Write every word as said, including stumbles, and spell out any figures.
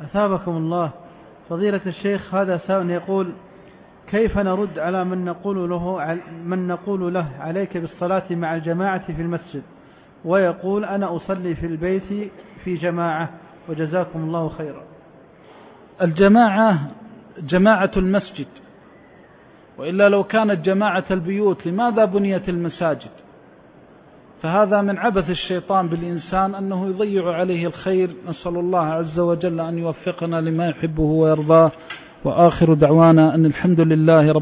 أثابكم الله. فضيلة الشيخ، هذا سائل يقول: كيف نرد على من نقول له من نقول له عليك بالصلاة مع الجماعة في المسجد، ويقول أنا أصلي في البيت في جماعة، وجزاكم الله خيرا. الجماعة جماعة المسجد، وإلا لو كانت جماعة البيوت لماذا بنيت المساجد؟ فهذا من عبث الشيطان بالإنسان أنه يضيع عليه الخير. نسأل الله عز وجل أن يوفقنا لما يحبه ويرضاه، وآخر دعوانا أن الحمد لله رب